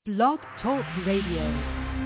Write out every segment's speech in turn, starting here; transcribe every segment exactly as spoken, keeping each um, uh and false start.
Blog Talk Radio.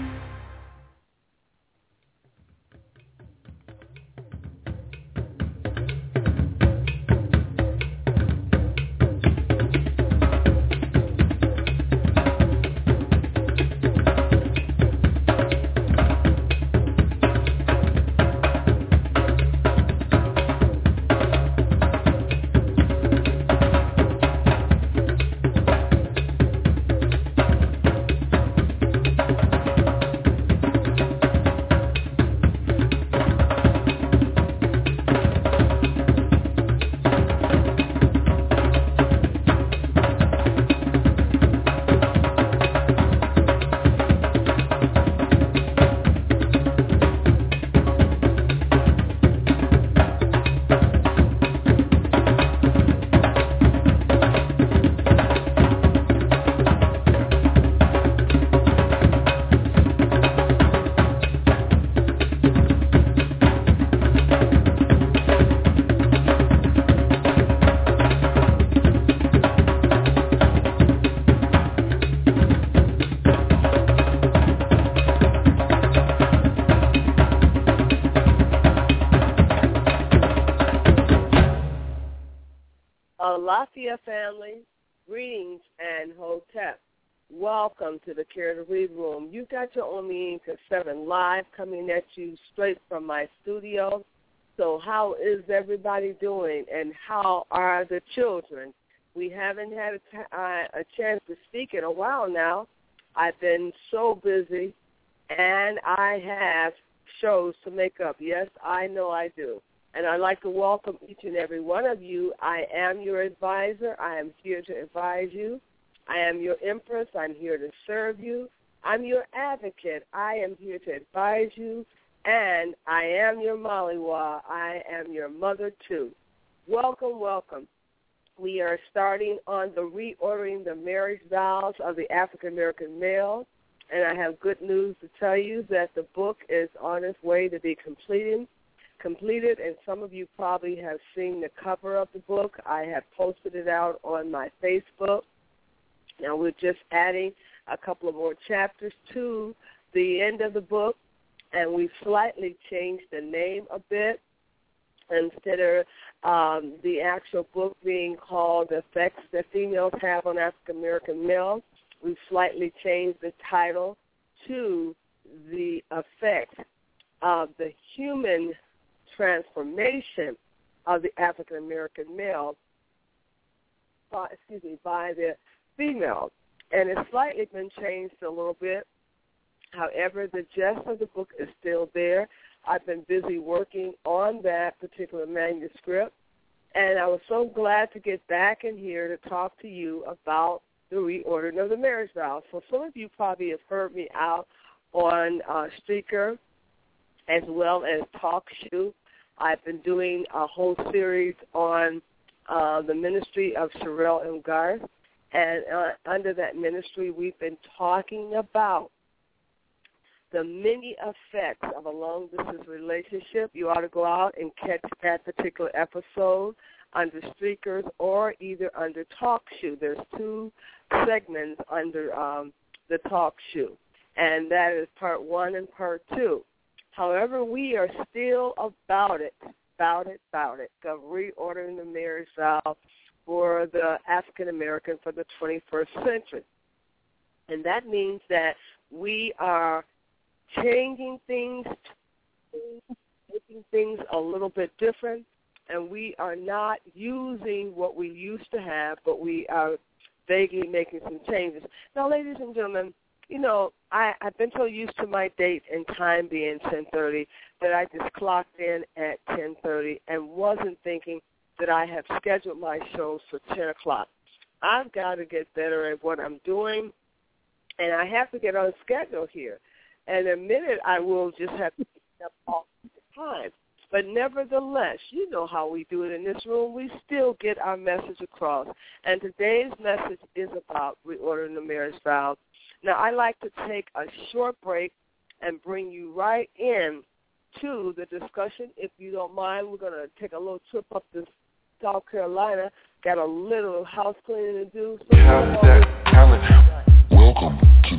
Lafayette family, greetings and hotep. Welcome to the Care to Read Room. You got your own meeting to seven live coming at you straight from my studio. So how is everybody doing and how are the children? We haven't had a, t- uh, a chance to speak in a while now. I've been so busy and I have shows to make up. Yes, I know I do. And I'd like to welcome each and every one of you. I am your advisor. I am here to advise you. I am your empress. I'm here to serve you. I'm your advocate. I am here to advise you. And I am your Maliwa. I am your mother, too. Welcome, welcome. We are starting on the reordering the marriage vows of the African-American male. And I have good news to tell you that the book is on its way to be completed. completed, and some of you probably have seen the cover of the book. I have posted it out on my Facebook. Now we're just adding a couple of more chapters to the end of the book, and we've slightly changed the name a bit. Instead of um, the actual book being called The Effects That Females Have on African American Males, we've slightly changed the title to The Effects of the Human Transformation of the African American male, by, excuse me, by the female, and it's slightly been changed a little bit. However, the gist of the book is still there. I've been busy working on that particular manuscript, and I was so glad to get back in here to talk to you about the reordering of the marriage vows. So some of you probably have heard me out on uh, Streaker as well as TalkShoe. I've been doing a whole series on uh, the ministry of Sherelle M. Garth, and uh, under that ministry, we've been talking about the many effects of a long-distance relationship. You ought to go out and catch that particular episode under Streakers or either under TalkShoe. There's two segments under um, the TalkShoe, and that is part one and part two. However, we are still about it, about it, about it, of reordering the marriage vow for the African American for the twenty-first century. And that means that we are changing things, making things a little bit different, and we are not using what we used to have, but we are vaguely making some changes. Now, ladies and gentlemen, you know, I, I've been so used to my date and time being ten thirty that I just clocked in at ten thirty and wasn't thinking that I have scheduled my shows for ten o'clock. I've got to get better at what I'm doing, and I have to get on schedule here. And in a minute, I will just have to pick up all the time. But nevertheless, you know how we do it in this room. We still get our message across. And today's message is about reordering the marriage vow. Now, I like to take a short break and bring you right in to the discussion. If you don't mind, we're going to take a little trip up to South Carolina. Got a little house cleaning to do. So have that talent. Welcome to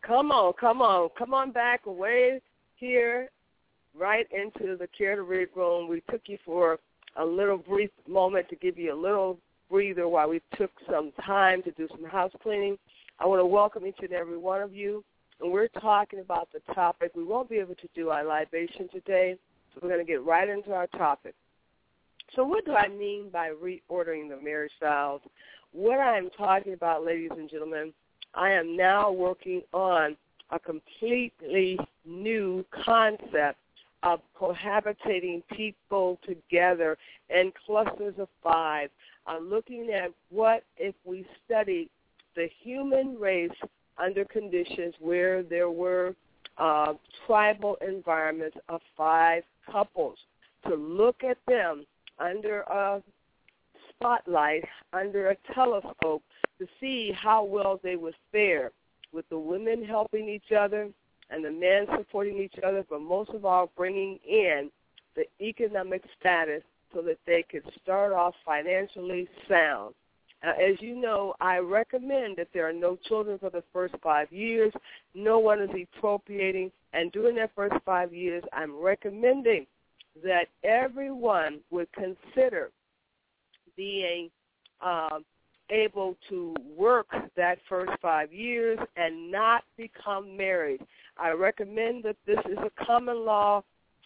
Come on, come on. Come on back away here right into the Care to Read room. We took you for a little brief moment to give you a little breather while we took some time to do some house cleaning. I want to welcome each and every one of you. And we're talking about the topic. We won't be able to do our libation today, so we're going to get right into our topic. So what do I mean by reordering the marriage vows? What I'm talking about, ladies and gentlemen, I am now working on a completely new concept of cohabitating people together in clusters of five. I'm looking at what if we studied the human race under conditions where there were uh, tribal environments of five couples, to look at them under a spotlight, under a telescope, to see how well they would fare, with the women helping each other and the men supporting each other, but most of all bringing in the economic status so that they could start off financially sound. Uh, as you know, I recommend that there are no children for the first five years. No one is appropriating. And during that first five years, I'm recommending that everyone would consider being uh, able to work that first five years and not become married. I recommend that this is a common law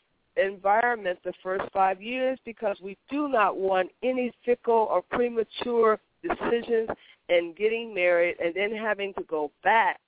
environment the first five years, because we do not want any fickle or premature decisions in getting married and then having to go back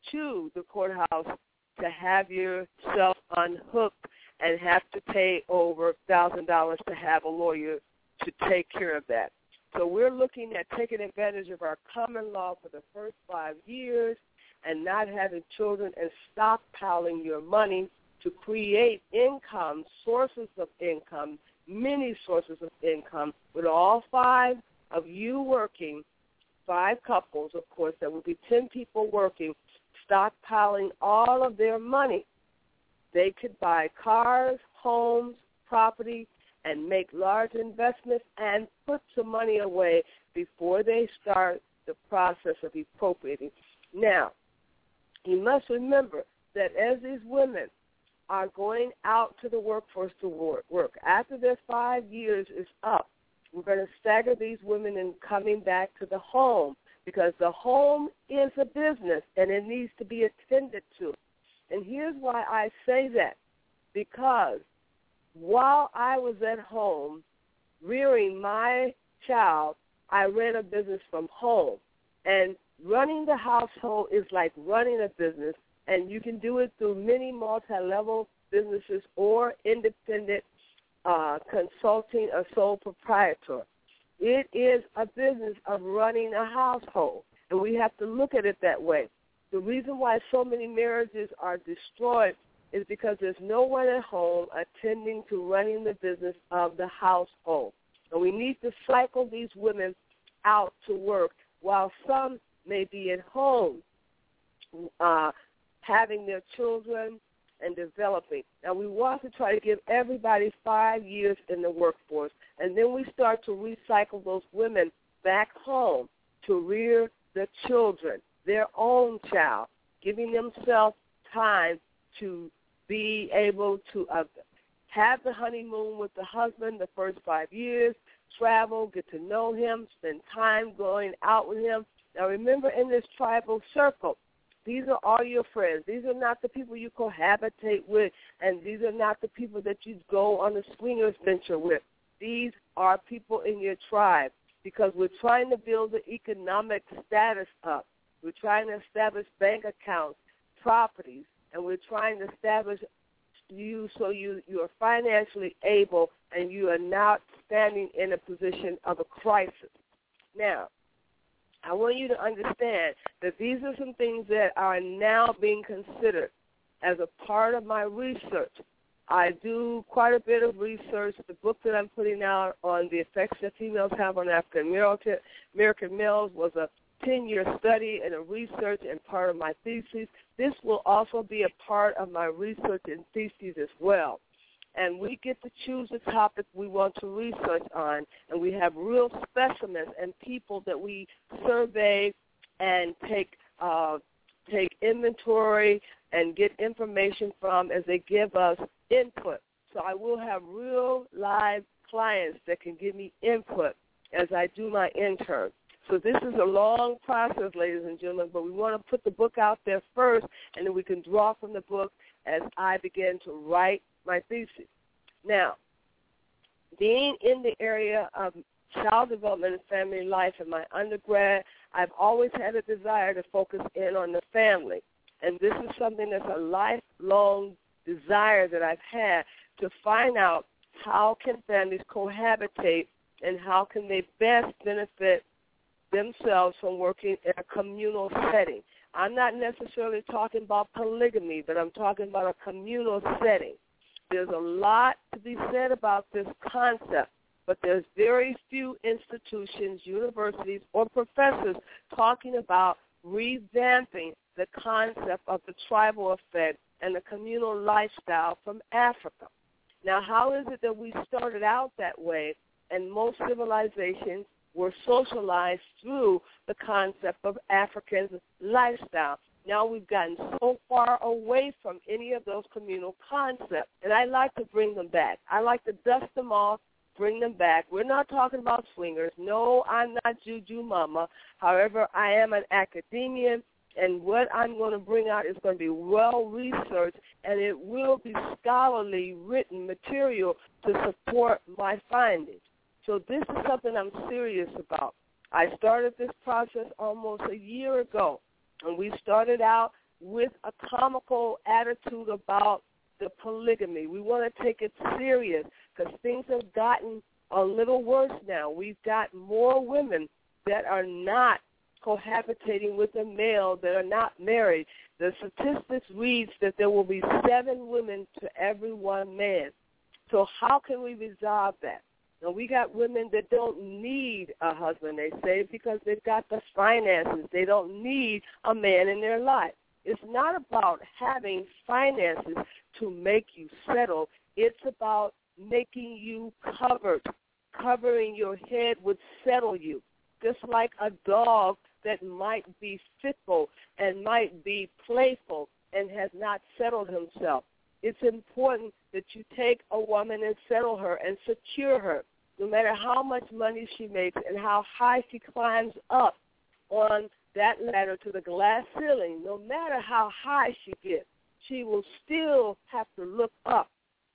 to the courthouse to have yourself unhooked and have to pay over one thousand dollars to have a lawyer to take care of that. So we're looking at taking advantage of our common law for the first five years and not having children and stockpiling your money to create income, sources of income, many sources of income, with all five of you working, five couples, of course, there will be ten people working, stockpiling all of their money. They could buy cars, homes, property, and make large investments and put some money away before they start the process of appropriating. Now, you must remember that as these women are going out to the workforce to work, after their five years is up, we're going to stagger these women in coming back to the home, because the home is a business and it needs to be attended to. And here's why I say that, because while I was at home rearing my child, I ran a business from home. And running the household is like running a business, and you can do it through many multi-level businesses or independent uh, consulting or sole proprietor. It is a business of running a household, and we have to look at it that way. The reason why so many marriages are destroyed is because there's no one at home attending to running the business of the household. And we need to cycle these women out to work, while some may be at home uh, having their children and developing. Now, we want to try to give everybody five years in the workforce, and then we start to recycle those women back home to rear the children, their own child, giving themselves time to be able to uh, have the honeymoon with the husband the first five years, travel, get to know him, spend time going out with him. Now, remember, in this tribal circle, these are all your friends. These are not the people you cohabitate with, and these are not the people that you go on a swingers venture with. These are people in your tribe, because we're trying to build the economic status up. We're trying to establish bank accounts, properties, and we're trying to establish you so you, you are financially able and you are not standing in a position of a crisis. Now, I want you to understand that these are some things that are now being considered as a part of my research. I do quite a bit of research. The book that I'm putting out on the effects that females have on African American males was a ten-year study and a research and part of my thesis. This will also be a part of my research and thesis as well. And we get to choose the topic we want to research on, and we have real specimens and people that we survey and take uh, take inventory and get information from as they give us input. So I will have real live clients that can give me input as I do my intern. So this is a long process, ladies and gentlemen, but we want to put the book out there first, and then we can draw from the book as I begin to write my thesis. Now, being in the area of child development and family life in my undergrad, I've always had a desire to focus in on the family. And this is something that's a lifelong desire that I've had, to find out how can families cohabitate and how can they best benefit themselves from working in a communal setting. I'm not necessarily talking about polygamy, but I'm talking about a communal setting. There's a lot to be said about this concept, but there's very few institutions, universities, or professors talking about revamping the concept of the tribal effect and the communal lifestyle from Africa. Now, how is it that we started out that way, and most civilizations were socialized through the concept of African lifestyle? Now we've gotten so far away from any of those communal concepts, and I like to bring them back. I like to dust them off, bring them back. We're not talking about swingers. No, I'm not Juju Mama. However, I am an academician, and what I'm going to bring out is going to be well-researched, and it will be scholarly written material to support my findings. So this is something I'm serious about. I started this process almost a year ago, and we started out with a comical attitude about the polygamy. We want to take it serious because things have gotten a little worse now. We've got more women that are not cohabitating with a male, that are not married. The statistics reads that there will be seven women to every one man. So how can we resolve that? Now, we got women that don't need a husband, they say, because they've got the finances. They don't need a man in their life. It's not about having finances to make you settle. It's about making you covered. Covering your head would settle you. Just like a dog that might be fickle and might be playful and has not settled himself. It's important that you take a woman and settle her and secure her. No matter how much money she makes and how high she climbs up on that ladder to the glass ceiling, no matter how high she gets, she will still have to look up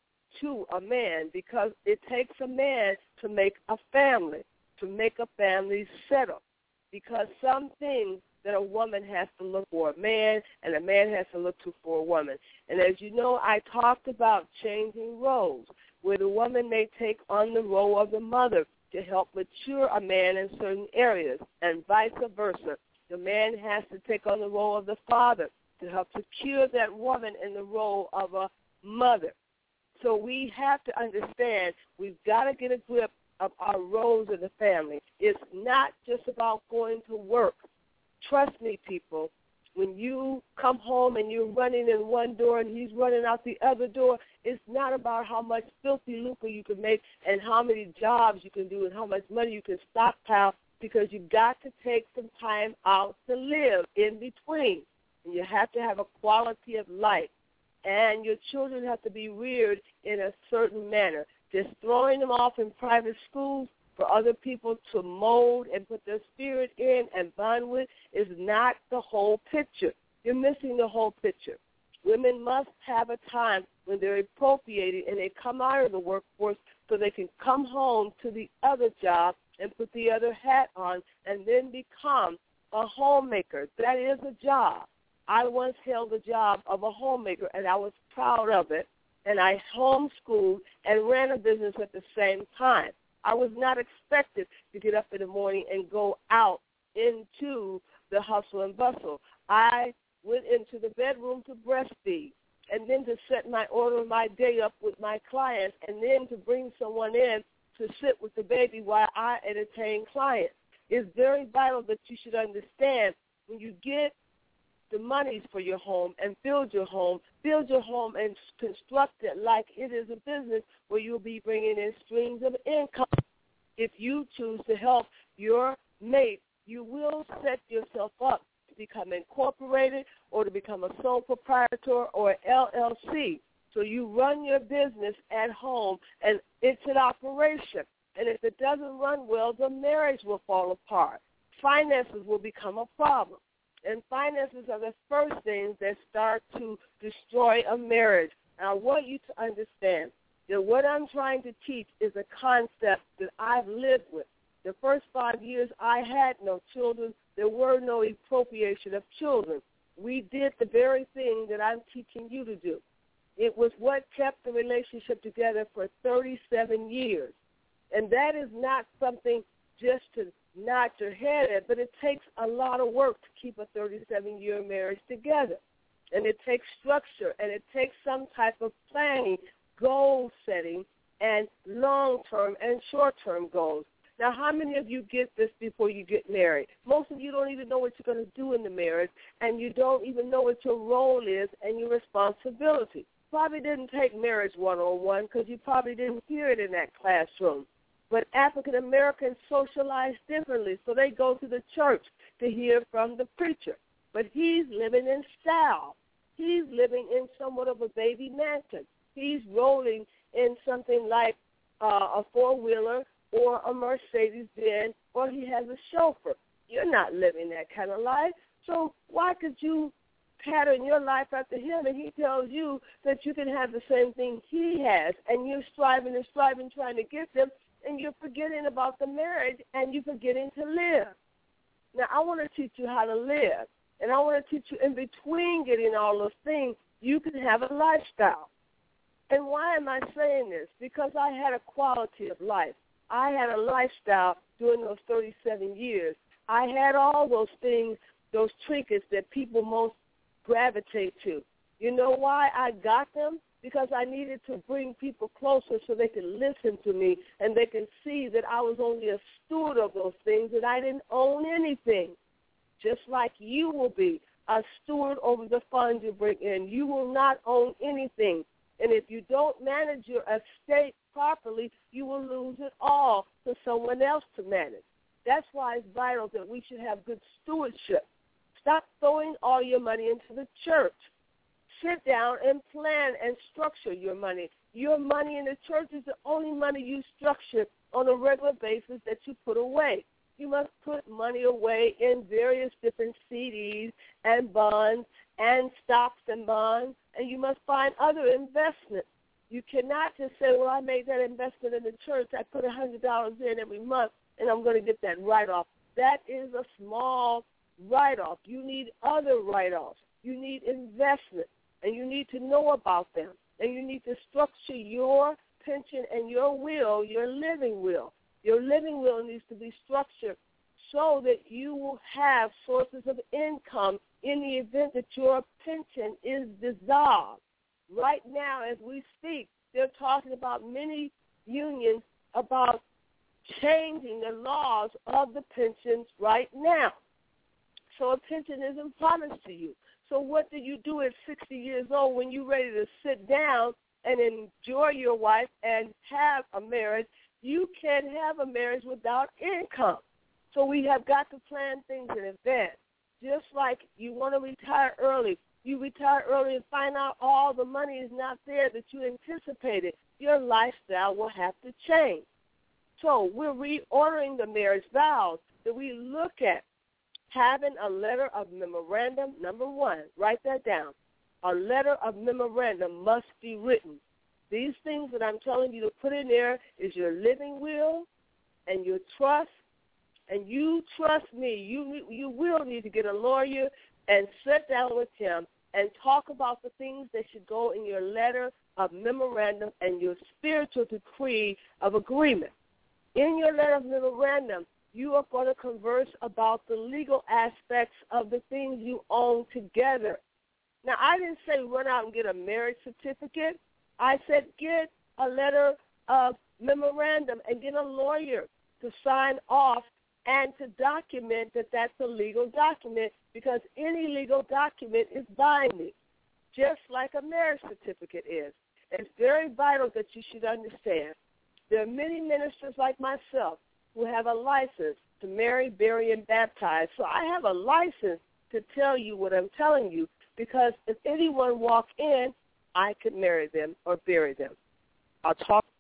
to a man, because it takes a man to make a family, to make a family settle. Because some things that a woman has to look for a man and a man has to look to for a woman. And as you know, I talked about changing roles, where the woman may take on the role of the mother to help mature a man in certain areas, and vice versa. The man has to take on the role of the father to help secure that woman in the role of a mother. So we have to understand we've got to get a grip of our roles in the family. It's not just about going to work. Trust me, people, when you come home and you're running in one door and he's running out the other door, it's not about how much filthy lucre you can make and how many jobs you can do and how much money you can stockpile, because you've got to take some time out to live in between. And you have to have a quality of life. And your children have to be reared in a certain manner. Just throwing them off in private schools for other people to mold and put their spirit in and bond with is not the whole picture. You're missing the whole picture. Women must have a time when they're appropriated and they come out of the workforce so they can come home to the other job and put the other hat on and then become a homemaker. That is a job. I once held the job of a homemaker, and I was proud of it, and I homeschooled and ran a business at the same time. I was not expected to get up in the morning and go out into the hustle and bustle. I went into the bedroom to breastfeed, and then to set my order of my day up with my clients, and then to bring someone in to sit with the baby while I entertain clients. It's very vital that you should understand when you get the monies for your home and build your home, build your home and construct it like it is a business where you'll be bringing in streams of income. If you choose to help your mate, you will set yourself up become incorporated or to become a sole proprietor or an L L C. So you run your business at home, and it's an operation. And if it doesn't run well, the marriage will fall apart. Finances will become a problem. And finances are the first things that start to destroy a marriage. And I want you to understand that what I'm trying to teach is a concept that I've lived with. The first five years, I had no children. There were no appropriation of children. We did the very thing that I'm teaching you to do. It was what kept the relationship together for thirty-seven years. And that is not something just to nod your head at, but it takes a lot of work to keep a thirty-seven-year marriage together. And it takes structure, and it takes some type of planning, goal setting, and long-term and short-term goals. Now, how many of you get this before you get married? Most of you don't even know what you're going to do in the marriage, and you don't even know what your role is and your responsibility. Probably didn't take marriage one oh one because you probably didn't hear it in that classroom. But African Americans socialize differently, so they go to the church to hear from the preacher. But he's living in style. He's living in somewhat of a baby mansion. He's rolling in something like uh, a four-wheeler or a Mercedes-Benz, or he has a chauffeur. You're not living that kind of life. So why could you pattern your life after him, and he tells you that you can have the same thing he has, and you're striving and striving trying to get them, and you're forgetting about the marriage, and you're forgetting to live. Now, I want to teach you how to live, and I want to teach you in between getting all those things, you can have a lifestyle. And why am I saying this? Because I had a quality of life. I had a lifestyle during those thirty-seven years. I had all those things, those trinkets that people most gravitate to. You know why I got them? Because I needed to bring people closer so they could listen to me and they can see that I was only a steward of those things and I didn't own anything. Just like you will be a steward over the funds you bring in. You will not own anything. And if you don't manage your estate properly, you will lose it all to someone else to manage. That's why it's vital that we should have good stewardship. Stop throwing all your money into the church. Sit down and plan and structure your money. Your money in the church is the only money you structure on a regular basis that you put away. You must put money away in various different C Ds and bonds and stocks and bonds, and you must find other investments. You cannot just say, well, I made that investment in the church. I put one hundred dollars in every month, and I'm going to get that write-off. That is a small write-off. You need other write-offs. You need investment, and you need to know about them, and you need to structure your pension and your will, your living will. Your living will needs to be structured so that you will have sources of income in the event that your pension is dissolved. Right now, as we speak, they're talking about many unions about changing the laws of the pensions right now. So a pension isn't promised to you. So what do you do at sixty years old when you're ready to sit down and enjoy your wife and have a marriage? You can't have a marriage without income. So we have got to plan things in advance. Just like you want to retire early, you retire early and find out all the money is not there that you anticipated. Your lifestyle will have to change. So we're reordering the marriage vows that we look at having a letter of memorandum, number one. Write that down. A letter of memorandum must be written. These things that I'm telling you to put in there is your living will and your trust. And you trust me, you you will need to get a lawyer and sit down with him and talk about the things that should go in your letter of memorandum and your spiritual decree of agreement. In your letter of memorandum, you are going to converse about the legal aspects of the things you own together. Now, I didn't say run out and get a marriage certificate. I said get a letter of memorandum and get a lawyer to sign off and to document that that's a legal document, because any legal document is binding, just like a marriage certificate is. It's very vital that you should understand. There are many ministers like myself who have a license to marry, bury, and baptize. So I have a license to tell you what I'm telling you, because if anyone walk in, I could marry them or bury them. I'll talk